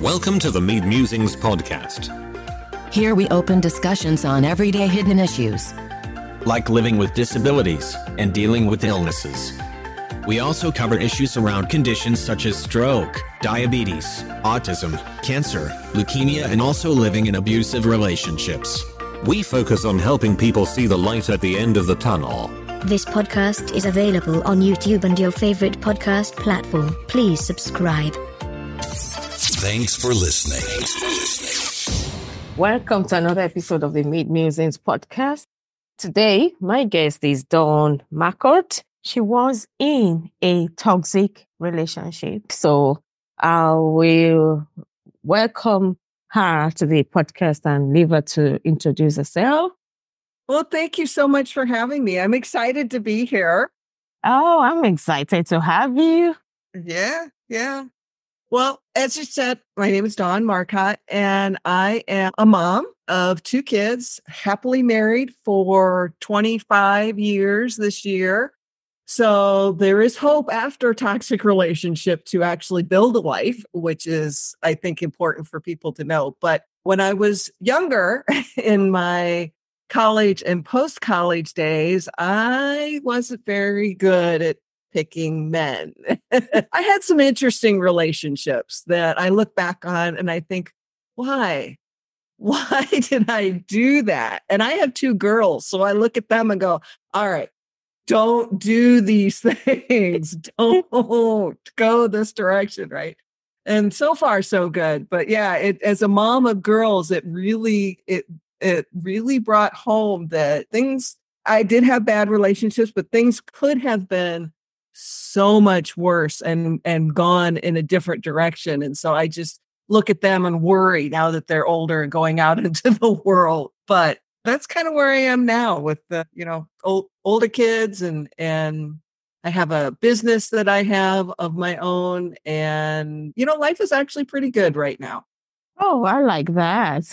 Welcome to the Mead Musings podcast. Here we open discussions on everyday hidden issues, like living with disabilities and dealing with illnesses. We also cover issues around conditions such as stroke, diabetes, autism, cancer, leukemia, and also living in abusive relationships. We focus on helping people see the light at the end of the tunnel. This podcast is available on YouTube and your favorite podcast platform. Please subscribe. Thanks for listening. Welcome to another episode of the Mead Musings podcast. Today, my guest is Dawn McCourt. She was in a toxic relationship. So I will welcome her to the podcast and leave her to introduce herself. Well, thank you so much for having me. I'm excited to be here. Oh, I'm excited to have you. Yeah. Well, as you said, my name is Dawn Marcotte, and I am a mom of two kids, happily married for 25 years this year. So there is hope after a toxic relationship to actually build a life, which is, I think, important for people to know. But when I was younger in my college and post-college days, I wasn't very good at picking men. I had some interesting relationships that I look back on and I think, why? Why did I do that? And I have two girls, so I look at them and go, all right, don't do these things. Don't go this direction, right? And so far, so good. But yeah, as a mom of girls, it really brought home that things, I did have bad relationships, but things could have been so much worse and gone in a different direction. And so I just look at them and worry now that they're older and going out into the world. But that's kind of where I am now with the, older kids and I have a business that I have of my own. And, life is actually pretty good right now. Oh, I like that.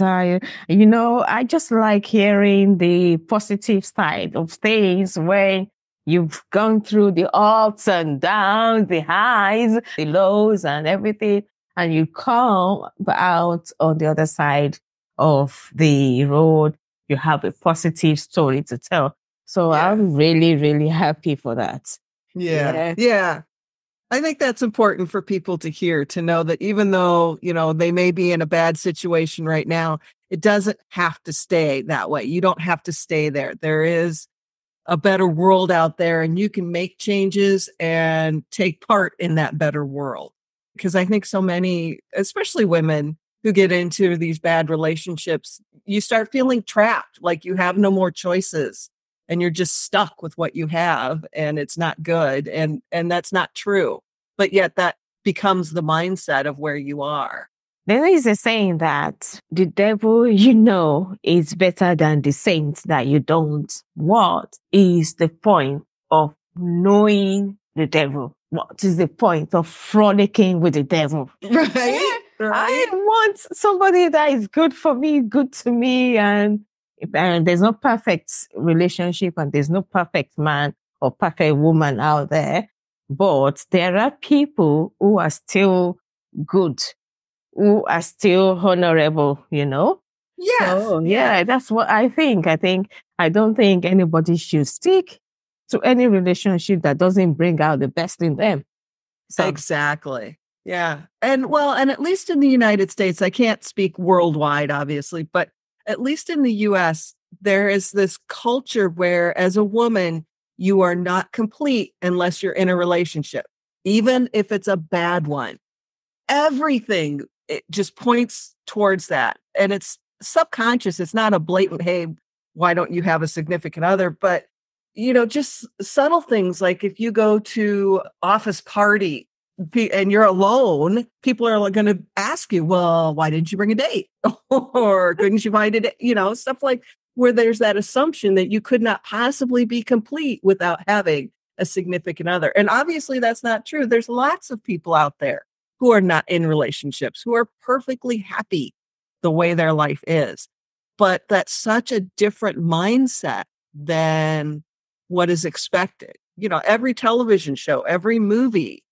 I just like hearing the positive side of things when you've gone through the ups and downs, the highs, the lows and everything, and you come out on the other side of the road. You have a positive story to tell. So yeah. I'm really, really happy for that. Yeah. I think that's important for people to hear, to know that even though, they may be in a bad situation right now, it doesn't have to stay that way. You don't have to stay there. There is a better world out there and you can make changes and take part in that better world. Because I think so many, especially women who get into these bad relationships, you start feeling trapped, like you have no more choices and you're just stuck with what you have and it's not good. And that's not true. But yet that becomes the mindset of where you are. There is a saying that the devil is better than the saints that you don't. What is the point of knowing the devil? What is the point of frolicking with the devil? Right. I want somebody that is good for me, good to me. And there's no perfect relationship and there's no perfect man or perfect woman out there. But there are people who are still good, who are still honorable, Yeah. So, that's what I think. I don't think anybody should stick to any relationship that doesn't bring out the best in them. So. Exactly. Yeah. And at least in the United States, I can't speak worldwide, obviously, but at least in the US, there is this culture where as a woman, you are not complete unless you're in a relationship, even if it's a bad one. Everything, it just points towards that. And it's subconscious. It's not a blatant, hey, why don't you have a significant other? But, just subtle things like if you go to office party and you're alone, people are going to ask you, well, why didn't you bring a date? Or couldn't you find it? Stuff like where there's that assumption that you could not possibly be complete without having a significant other. And obviously that's not true. There's lots of people out there who are not in relationships, who are perfectly happy the way their life is. But that's such a different mindset than what is expected. Every television show, every movie,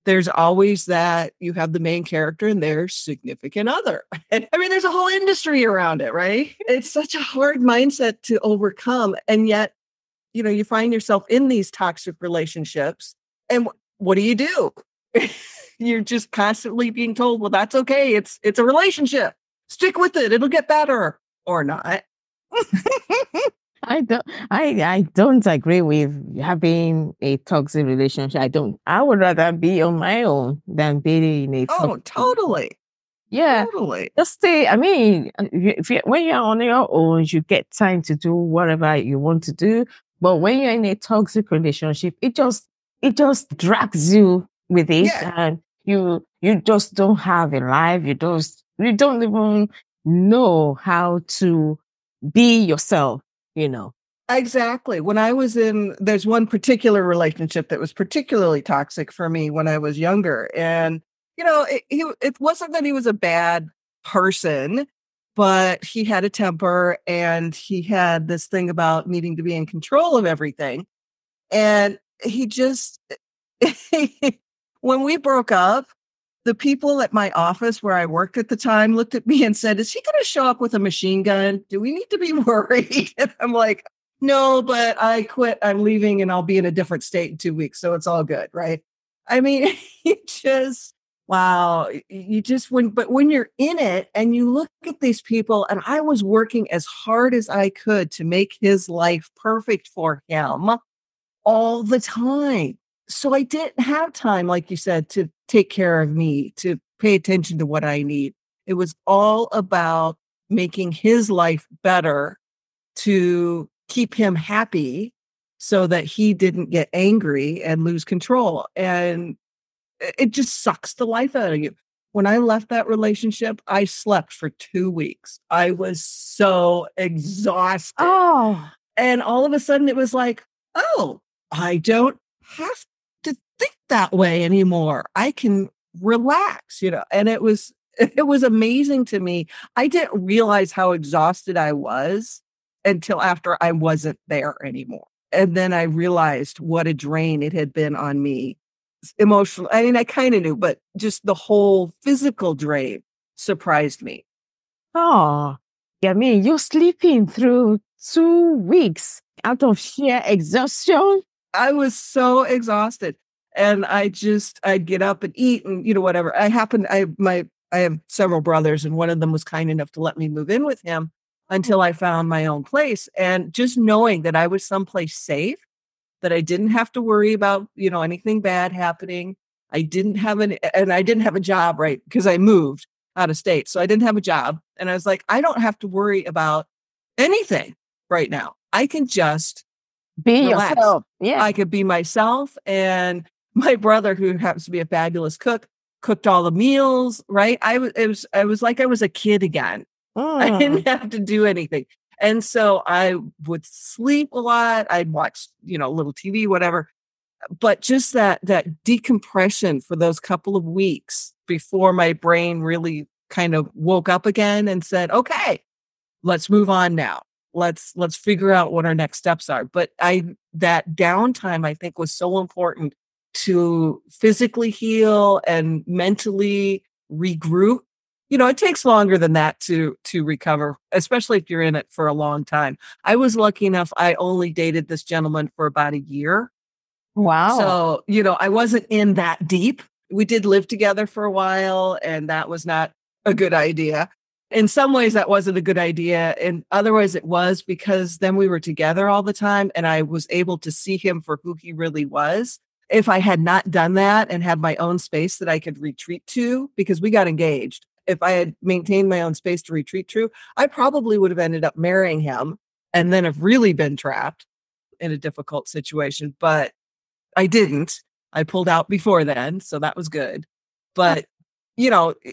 there's always that you have the main character and their significant other. And I mean, there's a whole industry around it, right? It's such a hard mindset to overcome. And yet, you find yourself in these toxic relationships. And what do? You're just constantly being told, well, that's okay. It's a relationship. Stick with it. It'll get better or not. I don't agree with having a toxic relationship. I don't. I would rather be on my own than be in a toxic. Totally. Yeah. Totally. Just stay. I mean, when you're on your own, you get time to do whatever you want to do. But when you're in a toxic relationship, it just drags you with it, and you just don't have a life. You don't even know how to be yourself. Exactly. When I was there's one particular relationship that was particularly toxic for me when I was younger. And, it wasn't that he was a bad person, but he had a temper and he had this thing about needing to be in control of everything. And he just, when we broke up, the people at my office where I worked at the time looked at me and said, is he going to show up with a machine gun? Do we need to be worried? And I'm like, no, but I quit. I'm leaving and I'll be in a different state in 2 weeks. So it's all good. Right. I mean, wow. But when you're in it and you look at these people, and I was working as hard as I could to make his life perfect for him all the time. So I didn't have time, like you said, to take care of me, to pay attention to what I need. It was all about making his life better to keep him happy so that he didn't get angry and lose control. And it just sucks the life out of you. When I left that relationship, I slept for 2 weeks. I was so exhausted. Oh. And all of a sudden it was like, oh, I don't have to think that way anymore. I can relax, and it was amazing to me. I didn't realize how exhausted I was until after I wasn't there anymore. And then I realized what a drain it had been on me emotionally. I mean, I kind of knew, but just the whole physical drain surprised me. Oh, I mean, you're sleeping through 2 weeks out of sheer exhaustion. I was so exhausted, and I'd get up and eat and, whatever. I have several brothers, and one of them was kind enough to let me move in with him until I found my own place. And just knowing that I was someplace safe, that I didn't have to worry about, anything bad happening. I didn't have a job, right? Because I moved out of state. So I didn't have a job. And I was like, I don't have to worry about anything right now. I can just be relax. Yourself. Yeah. I could be myself. And my brother, who happens to be a fabulous cook, cooked all the meals, right? I was like I was a kid again. I didn't have to do anything. And so I would sleep a lot. I'd watch, a little TV, whatever. But just that decompression for those couple of weeks before my brain really kind of woke up again and said, okay, let's move on now. Let's figure out what our next steps are. But that downtime, I think, was so important to physically heal and mentally regroup. It takes longer than that to recover, especially if you're in it for a long time. I was lucky enough. I only dated this gentleman for about a year. Wow. So, I wasn't in that deep. We did live together for a while, and that was not a good idea. In some ways, that wasn't a good idea. In other ways, it was, because then we were together all the time, and I was able to see him for who he really was. If I had not done that and had my own space that I could retreat to, because we got engaged, if I had maintained my own space to retreat to, I probably would have ended up marrying him and then have really been trapped in a difficult situation. But I didn't. I pulled out before then, so that was good. But, you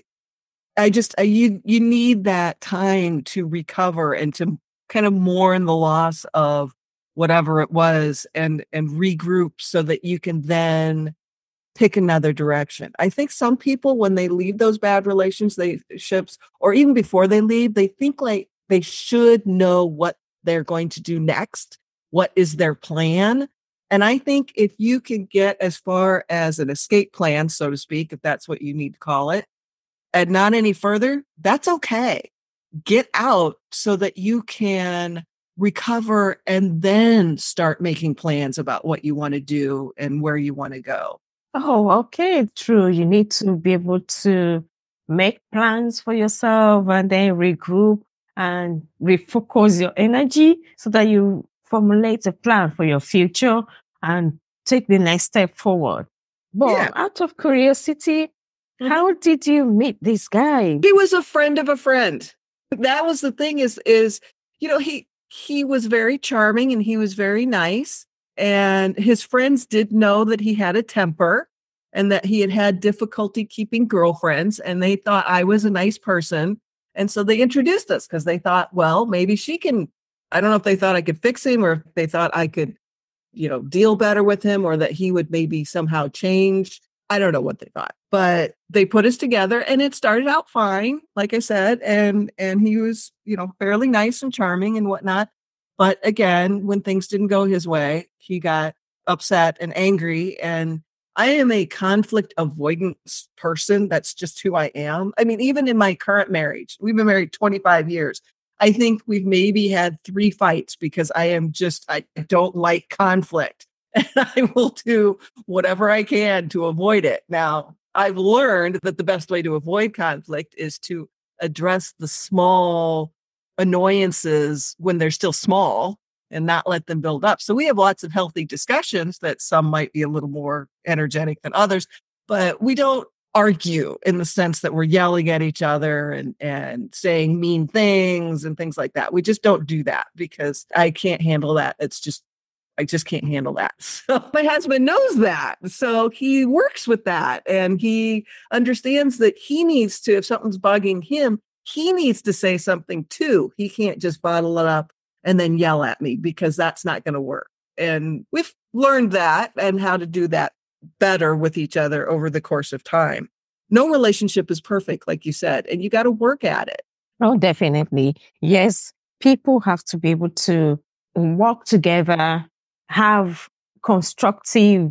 need that time to recover and to kind of mourn the loss of whatever it was and regroup so that you can then pick another direction. I think some people, when they leave those bad relationships, or even before they leave, they think like they should know what they're going to do next. What is their plan? And I think if you can get as far as an escape plan, so to speak, if that's what you need to call it, and not any further, that's okay. Get out so that you can recover and then start making plans about what you want to do and where you want to go. Oh, okay. True. You need to be able to make plans for yourself and then regroup and refocus your energy so that you formulate a plan for your future and take the next step forward. But Yeah. out of curiosity, how did you meet this guy? He was a friend of a friend. That was the thing is, he was very charming and he was very nice. And his friends did know that he had a temper and that he had had difficulty keeping girlfriends. And they thought I was a nice person. And so they introduced us because they thought, well, maybe she can. I don't know if they thought I could fix him or if they thought I could, deal better with him or that he would maybe somehow change. I don't know what they thought, but they put us together and it started out fine, like I said. And he was, fairly nice and charming and whatnot. But again, when things didn't go his way, he got upset and angry. And I am a conflict avoidance person. That's just who I am. I mean, even in my current marriage, we've been married 25 years. I think we've maybe had 3 fights because I don't like conflict. And I will do whatever I can to avoid it. Now, I've learned that the best way to avoid conflict is to address the small annoyances when they're still small and not let them build up. So we have lots of healthy discussions that some might be a little more energetic than others, but we don't argue in the sense that we're yelling at each other and saying mean things and things like that. We just don't do that because I can't handle that. I just can't handle that. So my husband knows that. So he works with that and he understands that he needs to, if something's bugging him, he needs to say something too. He can't just bottle it up and then yell at me because that's not going to work. And we've learned that and how to do that better with each other over the course of time. No relationship is perfect, like you said, and you got to work at it. Oh, definitely. Yes. People have to be able to work together, have constructive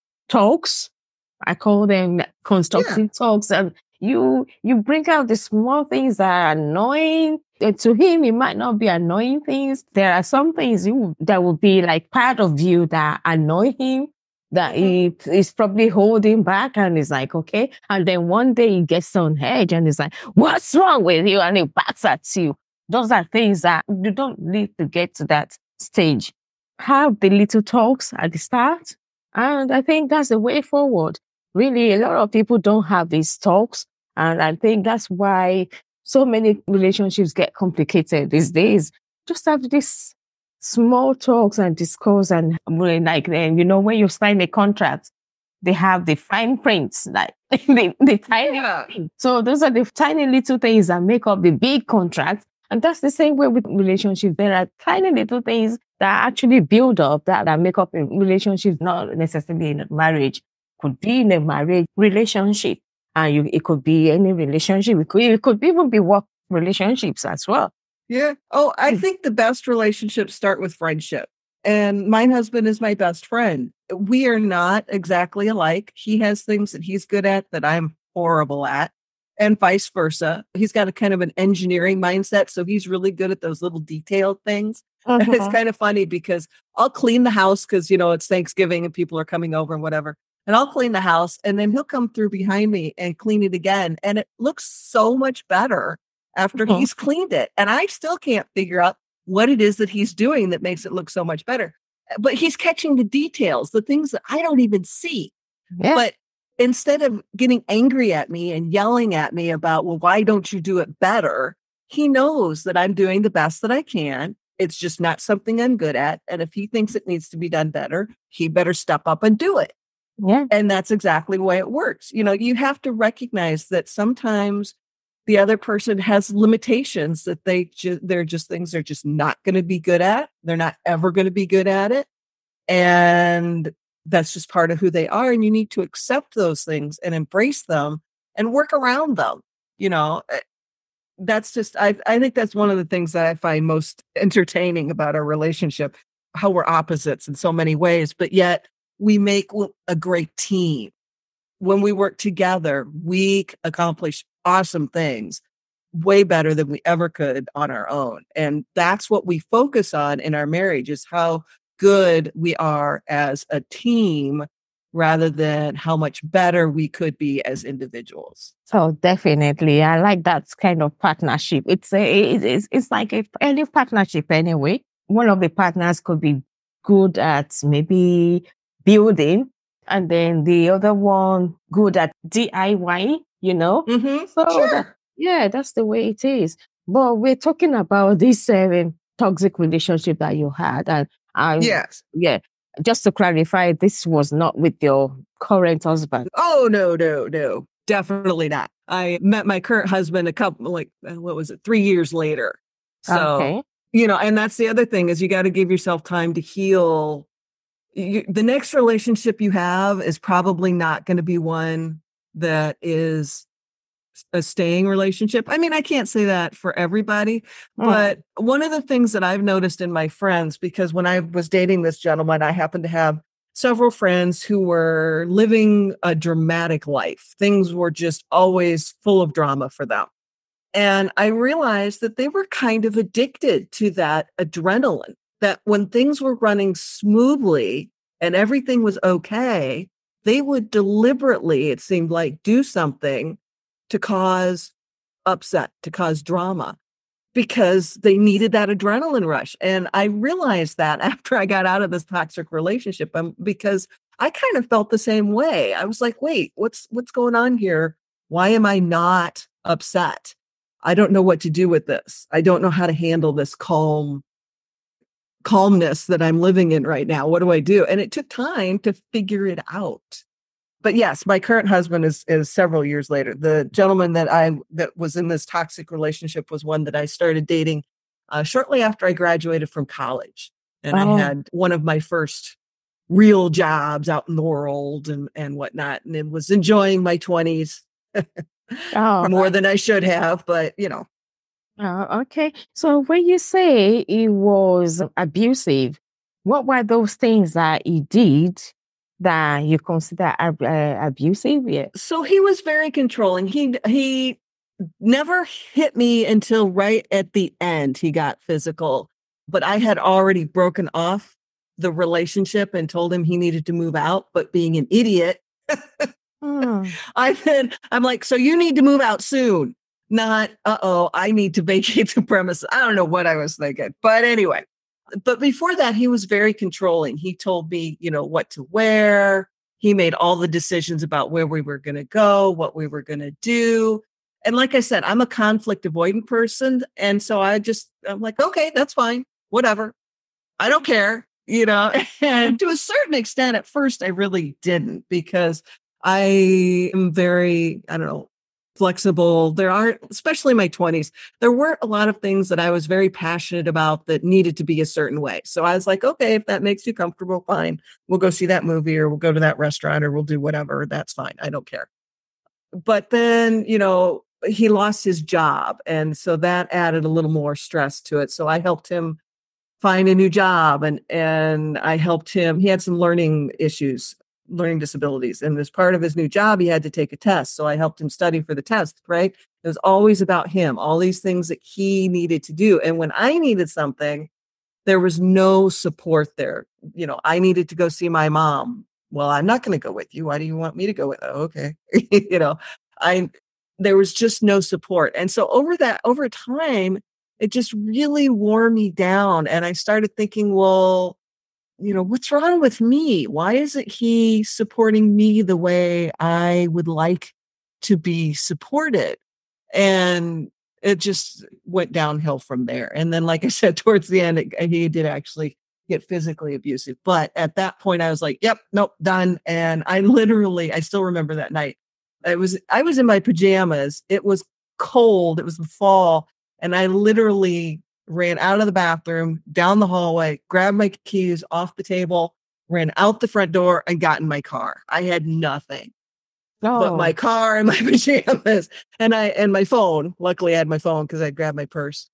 talks. I call them constructive talks. And you bring out the small things that are annoying. And to him, it might not be annoying things. There are some things that will be like part of you that annoy him, that he is probably holding back and is like, okay. And then one day he gets on edge and is like, what's wrong with you? And he backs at you. Those are things that you don't need to get to that stage. Have the little talks at the start. And I think that's the way forward. Really, a lot of people don't have these talks. And I think that's why so many relationships get complicated these days. Just have these small talks and discuss. And like, when you sign a contract, they have the fine prints, like the tiny. Yeah. So those are the tiny little things that make up the big contract. And that's the same way with relationships. There are tiny little things that actually build up, that make up a relationship, not necessarily in a marriage. Could be in a marriage relationship. And it could be any relationship. It could even be work relationships as well. Yeah. Oh, I think the best relationships start with friendship. And my husband is my best friend. We are not exactly alike. He has things that he's good at that I'm horrible at, and vice versa. He's got a kind of an engineering mindset. So he's really good at those little detailed things. And it's kind of funny because I'll clean the house because, it's Thanksgiving and people are coming over and whatever. And I'll clean the house and then he'll come through behind me and clean it again. And it looks so much better after he's cleaned it. And I still can't figure out what it is that he's doing that makes it look so much better. But he's catching the details, the things that I don't even see. Yeah. But instead of getting angry at me and yelling at me about, well, why don't you do it better? He knows that I'm doing the best that I can. It's just not something I'm good at. And if he thinks it needs to be done better, he better step up and do it. Yeah. And that's exactly the way it works. You have to recognize that sometimes the other person has limitations that they're just things they're just not going to be good at. They're not ever going to be good at it. And that's just part of who they are. And you need to accept those things and embrace them and work around them. That's just, I think that's one of the things that I find most entertaining about our relationship how we're opposites in so many ways, but yet we make a great team. When we work together, we accomplish awesome things way better than we ever could on our own. And that's what we focus on in our marriage, is how good we are as a team rather than how much better we could be as individuals. So definitely, I like that kind of partnership. It's like any partnership anyway. One of the partners could be good at maybe building, and then the other one good at DIY, Mm-hmm. So Sure. that's the way it is. But we're talking about this toxic relationship that you had, and Yes. just to clarify, this was not with your current husband. Oh, no, definitely not. I met my current husband a couple, 3 years later. So, Okay. and that's the other thing, is you got to give yourself time to heal. The next relationship you have is probably not going to be one that is a staying relationship. I mean, I can't say that for everybody, but one of the things that I've noticed in my friends, because when I was dating this gentleman, I happened to have several friends who were living a dramatic life. Things were just always full of drama for them. And I realized that they were kind of addicted to that adrenaline, that when things were running smoothly and everything was okay, they would deliberately, it seemed like, do something to cause upset, to cause drama, because they needed that adrenaline rush. And I realized that after I got out of this toxic relationship, because I kind of felt the same way. I was like, wait, what's going on here? Why am I not upset? I don't know what to do with this. I don't know how to handle this calmness that I'm living in right now. What do I do? And it took time to figure it out. But yes, my current husband is several years later. The gentleman that was in this toxic relationship was one that I started dating shortly after I graduated from college. And I had one of my first real jobs out in the world and whatnot, and was enjoying my 20s more than I should have, but Okay. So when you say he was abusive, what were those things that he did that you consider abusive? Yeah. So he was very controlling. He never hit me until right at the end. He got physical, but I had already broken off the relationship and told him he needed to move out. But being an idiot, I'm like, so you need to move out soon. Not, I need to vacate the premises. I don't know what I was thinking, but anyway. But before that, he was very controlling. He told me, what to wear. He made all the decisions about where we were going to go, what we were going to do. And like I said, I'm a conflict avoidant person. And so I'm like, okay, that's fine. Whatever. I don't care, and to a certain extent, at first, I really didn't, because I am very, flexible. There are, especially in my 20s, there weren't a lot of things that I was very passionate about that needed to be a certain way. So I was like, okay, if that makes you comfortable, fine. We'll go see that movie, or we'll go to that restaurant, or we'll do whatever. That's fine. I don't care. But then, he lost his job. And so that added a little more stress to it. So I helped him find a new job, and I helped him. He had some learning disabilities. And as part of his new job, he had to take a test. So I helped him study for the test, right? It was always about him, all these things that he needed to do. And when I needed something, there was no support there. I needed to go see my mom. Well, I'm not going to go with you. Why do you want me to go with? Oh, okay. There was just no support. And so over time, it just really wore me down. And I started thinking, well, what's wrong with me? Why isn't he supporting me the way I would like to be supported? And it just went downhill from there. And then, like I said, towards the end, he did actually get physically abusive. But at that point, I was like, yep, nope, done. And I still remember that night. I was in my pajamas. It was cold. It was the fall. And I literally ran out of the bathroom, down the hallway, grabbed my keys off the table, ran out the front door, and got in my car. I had nothing but my car and my pajamas and my phone. Luckily, I had my phone because I grabbed my purse.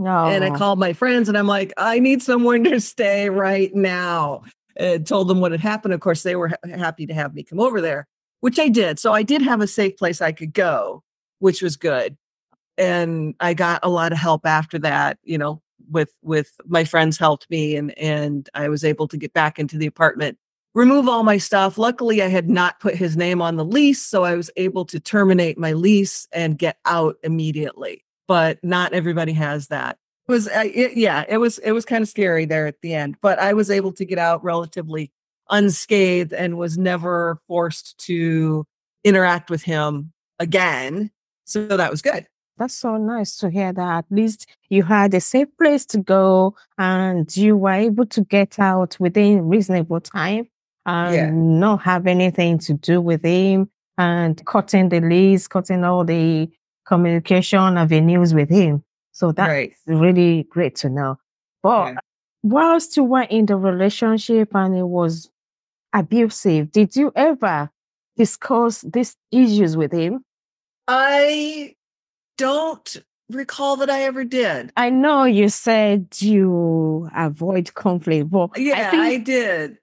And I No. called my friends and I'm like, I need someone to stay right now. And told them what had happened. Of course, they were happy to have me come over there, which I did. So I did have a safe place I could go, which was good. And I got a lot of help after that, with my friends helped me and I was able to get back into the apartment, remove all my stuff. Luckily, I had not put his name on the lease, so I was able to terminate my lease and get out immediately. But not everybody has that. It was kind of scary there at the end, but I was able to get out relatively unscathed and was never forced to interact with him again. So that was good. That's so nice to hear that at least you had a safe place to go and you were able to get out within reasonable time and not have anything to do with him and cutting the lease, cutting all the communication avenues with him. So that's really great to know. But whilst you were in the relationship and it was abusive, did you ever discuss these issues with him? I don't recall that I ever did. I know you said you avoid conflict, but I did.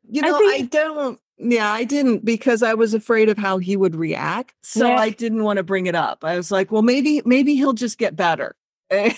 I didn't because I was afraid of how he would react. So I didn't want to bring it up. I was like, well, maybe he'll just get better. And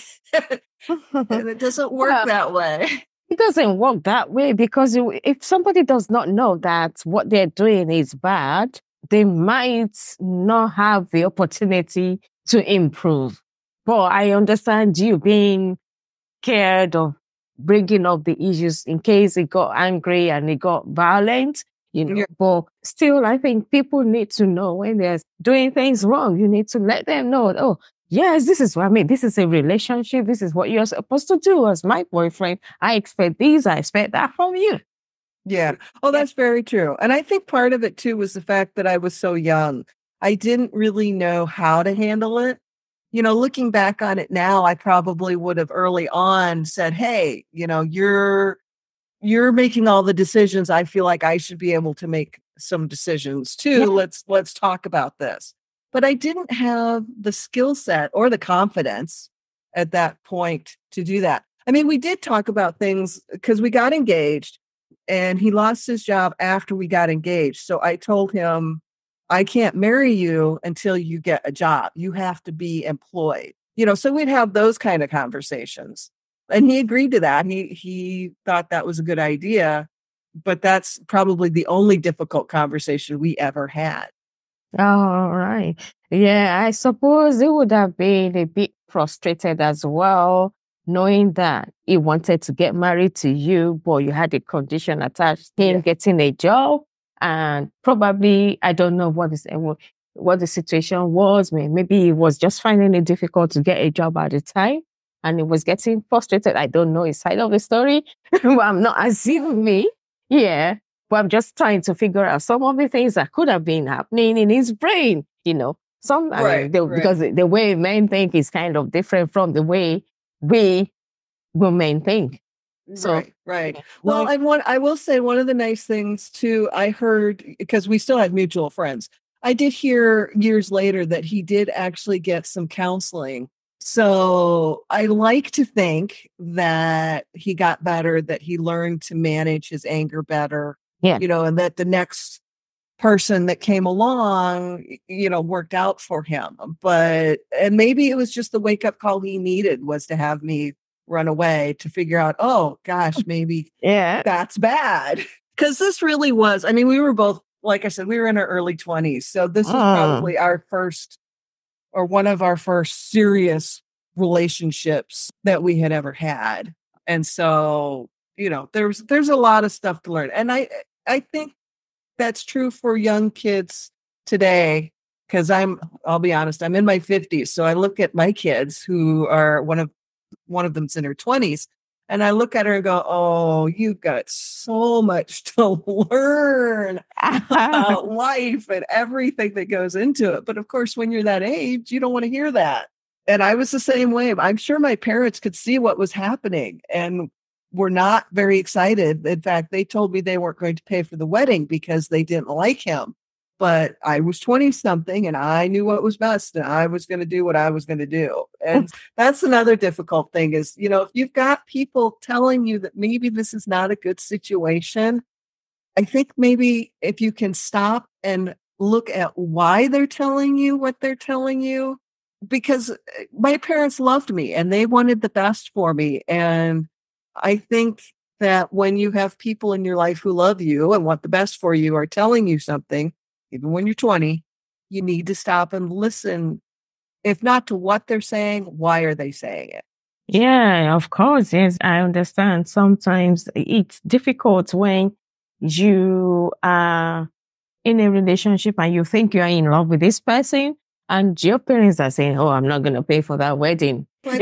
it doesn't work that way. It doesn't work that way because if somebody does not know that what they're doing is bad, they might not have the opportunity to improve. But I understand you being scared of bringing up the issues in case it got angry and it got violent, But still, I think people need to know when they're doing things wrong. You need to let them know, oh, yes, this is what I mean. This is a relationship. This is what you're supposed to do as my boyfriend. I expect this. I expect that from you. Yeah. Oh, that's very true. And I think part of it too was the fact that I was so young. I didn't really know how to handle it. Looking back on it now, I probably would have early on said, hey, you're making all the decisions. I feel like I should be able to make some decisions too. Yeah. Let's talk about this. But I didn't have the skill set or the confidence at that point to do that. I mean, we did talk about things because we got engaged and he lost his job after we got engaged. So I told him, I can't marry you until you get a job. You have to be employed. So we'd have those kind of conversations. And he agreed to that. He thought that was a good idea, but that's probably the only difficult conversation we ever had. All right. Yeah, I suppose it would have been a bit frustrated as well, knowing that he wanted to get married to you, but you had a condition attached, him getting a job. And probably, I don't know what the situation was. Maybe he was just finding it difficult to get a job at the time. And he was getting frustrated. I don't know his side of the story. But I'm not assuming. Yeah. But I'm just trying to figure out some of the things that could have been happening in his brain, because the way men think is kind of different from the way we women think. So, right. Well, I will say one of the nice things too, I heard, because we still had mutual friends, I did hear years later that he did actually get some counseling. So I like to think that he got better, that he learned to manage his anger better. Yeah. And that the next person that came along, worked out for him. And maybe it was just the wake up call he needed was to have me run away to figure out, oh gosh, maybe that's bad. Because this really was, I mean, we were both, like I said, we were in our early 20s. So this was probably our first or one of our first serious relationships that we had ever had. And so, there's a lot of stuff to learn. And I think that's true for young kids today, because I'll be honest, I'm in my 50s. So I look at my kids who are one of them's in her 20s, and I look at her and go, oh, you've got so much to learn about life and everything that goes into it. But of course, when you're that age, you don't want to hear that. And I was the same way. I'm sure my parents could see what was happening and were not very excited. In fact, they told me they weren't going to pay for the wedding because they didn't like him. but I was 20 something and I knew what was best and I was going to do what I was going to do. And that's another difficult thing is, if you've got people telling you that maybe this is not a good situation, I think maybe if you can stop and look at why they're telling you what they're telling you, because my parents loved me and they wanted the best for me. And I think that when you have people in your life who love you and want the best for you are telling you something, even when you're 20, you need to stop and listen. If not to what they're saying, why are they saying it? Yeah, of course. Yes, I understand. Sometimes it's difficult when you are in a relationship and you think you are in love with this person and your parents are saying, oh, I'm not going to pay for that wedding. But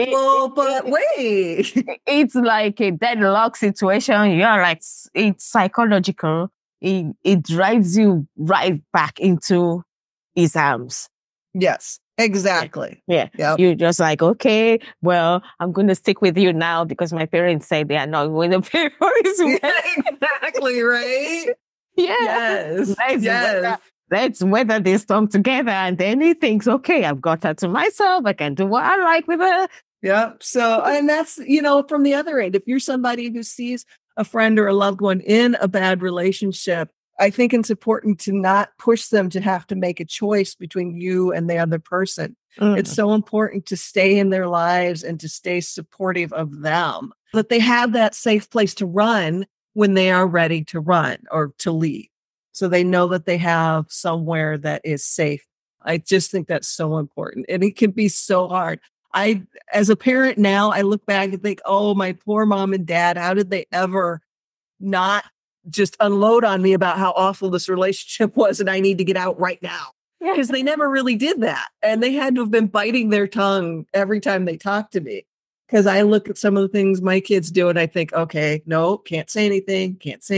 wait. It's like a deadlock situation. You're like, it's psychological. It drives you right back into his arms. Yes, exactly. Yeah. Yep. You're just like, okay, well, I'm going to stick with you now because my parents say they are not going to pay for his wedding. Exactly, right? Yeah. Yes. Let's weather this storm together. And then he thinks, okay, I've got her to myself. I can do what I like with her. Yeah. So, and that's, from the other end, if you're somebody who sees a friend or a loved one in a bad relationship, I think it's important to not push them to have to make a choice between you and the other person. It's so important to stay in their lives and to stay supportive of them, that they have that safe place to run when they are ready to run or to leave. So they know that they have somewhere that is safe. I just think that's so important. And it can be so hard. As a parent now, I look back and think, oh, my poor mom and dad, how did they ever not just unload on me about how awful this relationship was and I need to get out right now? Because they never really did that. And they had to have been biting their tongue every time they talked to me. Because I look at some of the things my kids do and I think, okay, no, can't say anything. This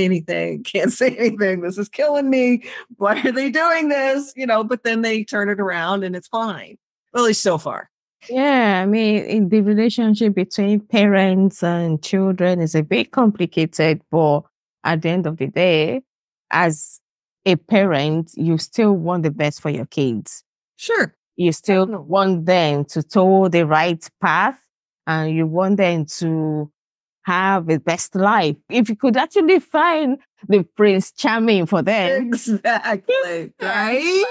is killing me. Why are they doing this? But then they turn it around and it's fine. Well, at least so far. Yeah, I mean, in the relationship between parents and children is a bit complicated, but at the end of the day, as a parent, you still want the best for your kids. Sure. You still want them to toe the right path. And you want them to have the best life. If you could actually find the Prince Charming for them. Exactly. Right?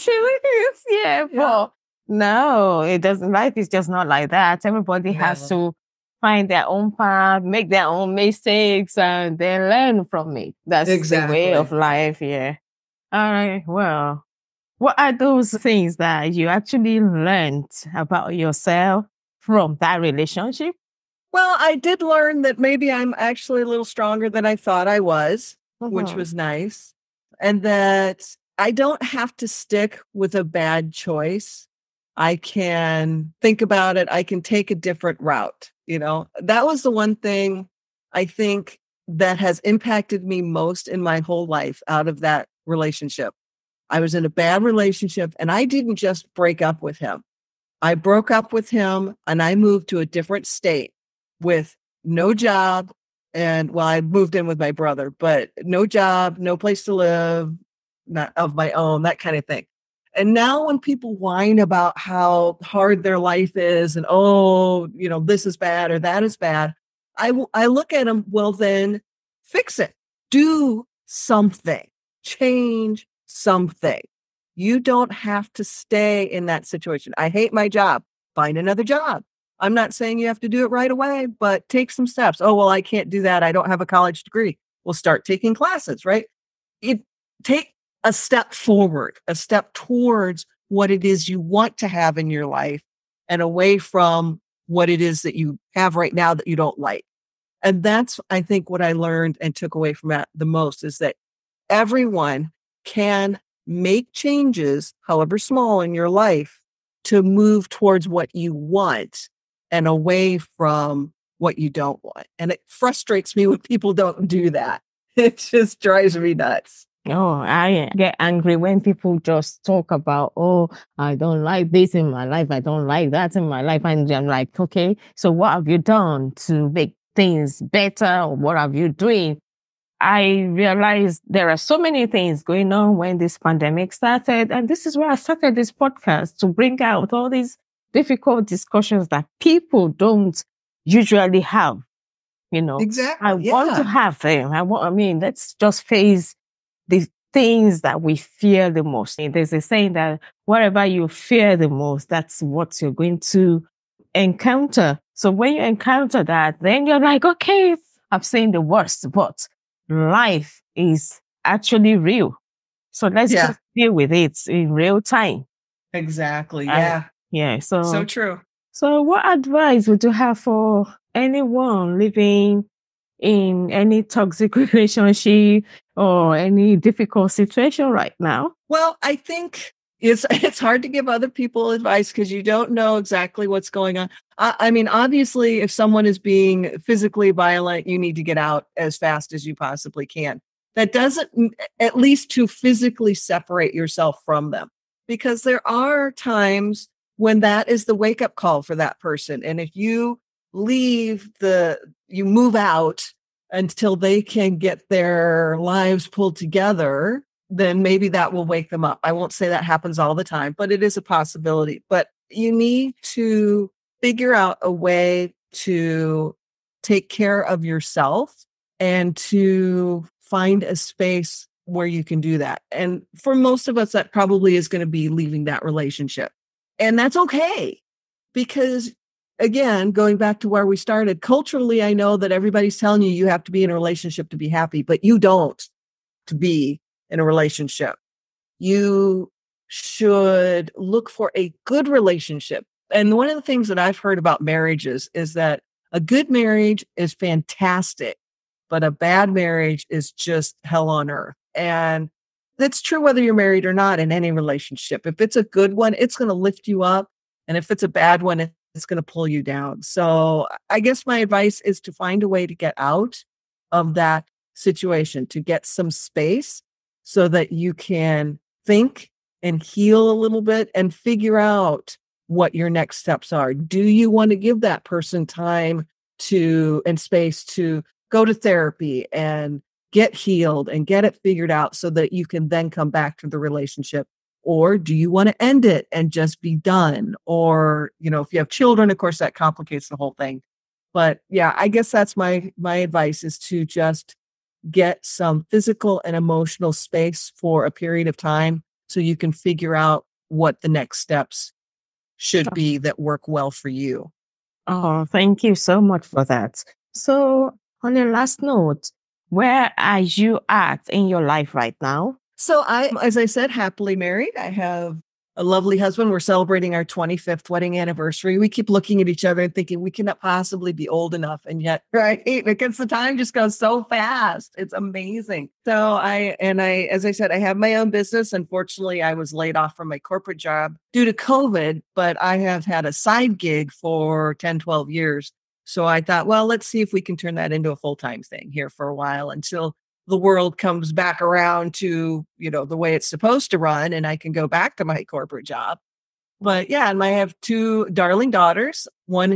Yeah. But no, it doesn't. Life is just not like that. Everybody has to find their own path, make their own mistakes, and then learn from it. That's the way of life. Yeah. All right. Well, what are those things that you actually learned about yourself from that relationship? Well, I did learn that maybe I'm actually a little stronger than I thought I was, which was nice. And that I don't have to stick with a bad choice. I can think about it. I can take a different route. That was the one thing I think that has impacted me most in my whole life out of that relationship. I was in a bad relationship and I didn't just break up with him. I broke up with him and I moved to a different state with no job. And I moved in with my brother, but no job, no place to live, not of my own, that kind of thing. And now when people whine about how hard their life is and, this is bad or that is bad, I look at them, well, then fix it. Do something. Change something. You don't have to stay in that situation. I hate my job. Find another job. I'm not saying you have to do it right away, but take some steps. Oh, well, I can't do that. I don't have a college degree. Well, start taking classes, right? Take a step forward, a step towards what it is you want to have in your life and away from what it is that you have right now that you don't like. And that's, I think, what I learned and took away from that the most is that everyone can make changes, however small in your life, to move towards what you want and away from what you don't want. And it frustrates me when people don't do that. It just drives me nuts. Oh, I get angry when people just talk about, oh, I don't like this in my life. I don't like that in my life. And I'm like, okay, so what have you done to make things better? Or what have you doing? I realized there are so many things going on when this pandemic started. And this is why I started this podcast, to bring out all these difficult discussions that people don't usually have. Exactly. I want to have them. Let's just face the things that we fear the most. There's a saying that whatever you fear the most, that's what you're going to encounter. So when you encounter that, then you're like, okay, I've seen the worst, but life is actually real. So let's just deal with it in real time. Exactly. Yeah. So true. So what advice would you have for anyone living in any toxic relationship or any difficult situation right now? Well, I think it's hard to give other people advice because you don't know exactly what's going on. I mean, obviously, if someone is being physically violent, you need to get out as fast as you possibly can. That doesn't, at least to physically separate yourself from them, because there are times when that is the wake up call for that person. And if you you move out until they can get their lives pulled together, then maybe that will wake them up. I won't say that happens all the time, but it is a possibility. But you need to figure out a way to take care of yourself and to find a space where you can do that. And for most of us, that probably is going to be leaving that relationship. And that's okay. Because again, going back to where we started, culturally, I know that everybody's telling you have to be in a relationship to be happy, but you don't to be in a relationship. You should look for a good relationship. And one of the things that I've heard about marriages is that a good marriage is fantastic, but a bad marriage is just hell on earth. And that's true whether you're married or not in any relationship. If it's a good one, it's going to lift you up. And if it's a bad one, it's going to pull you down. So I guess my advice is to find a way to get out of that situation, to get some space so that you can think and heal a little bit and figure out what your next steps are. Do you want to give that person time and space to go to therapy and get healed and get it figured out so that you can then come back to the relationship? Or do you want to end it and just be done? Or, if you have children, of course, that complicates the whole thing. But yeah, I guess that's my advice, is to just get some physical and emotional space for a period of time so you can figure out what the next steps should be that work well for you. Oh, thank you so much for that. So on your last note, where are you at in your life right now? So as I said, happily married. I have a lovely husband. We're celebrating our 25th wedding anniversary. We keep looking at each other and thinking we cannot possibly be old enough. And yet, right, because the time just goes so fast. It's amazing. So as I said, I have my own business. Unfortunately, I was laid off from my corporate job due to COVID, but I have had a side gig for 10, 12 years. So I thought, well, let's see if we can turn that into a full-time thing here for a while until the world comes back around to, the way it's supposed to run, and I can go back to my corporate job. But yeah, and I have two darling daughters, one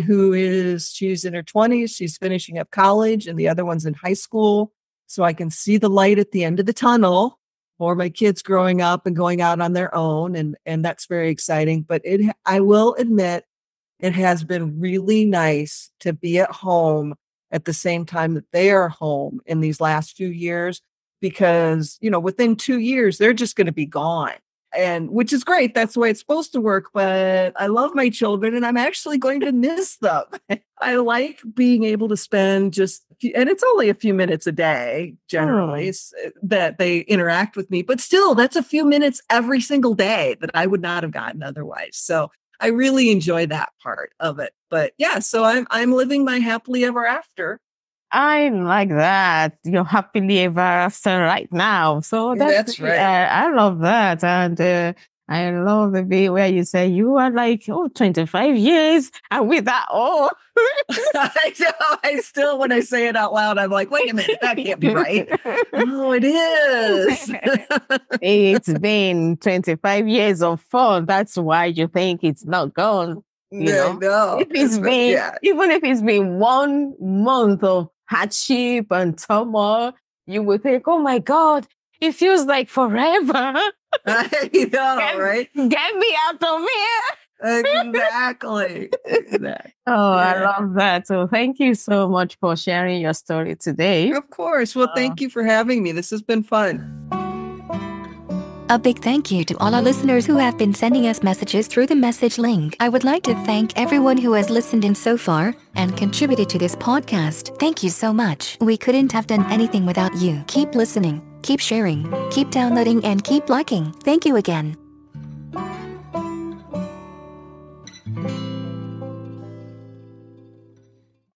she's in her 20s, she's finishing up college, and the other one's in high school. So I can see the light at the end of the tunnel for my kids growing up and going out on their own. And that's very exciting. But I will admit, it has been really nice to be at home at the same time that they are home in these last few years, because, within 2 years, they're just going to be gone. And which is great. That's the way it's supposed to work. But I love my children and I'm actually going to miss them. I like being able to spend and it's only a few minutes a day, generally, that they interact with me. But still, that's a few minutes every single day that I would not have gotten otherwise. So I really enjoy that part of it. But yeah, so I'm living my happily ever after. I like that. You're happily ever after right now. So that's right. I love that. And I love the bit where you say you are like, 25 years and with that, I still, when I say it out loud, I'm like, wait a minute, that can't be right. Oh, it is. It's been 25 years of fun. That's why you think it's not gone. No. If it's been, even if it's been 1 month of hardship and turmoil, you would think, oh my God, it feels like forever. I know, right? Get me out of here. Exactly. Oh, I love that. So thank you so much for sharing your story today. Of course. Well, thank you for having me. This has been fun. A big thank you to all our listeners who have been sending us messages through the message link. I would like to thank everyone who has listened in so far and contributed to this podcast. Thank you so much. We couldn't have done anything without you. Keep listening, keep sharing, keep downloading, and keep liking. Thank you again.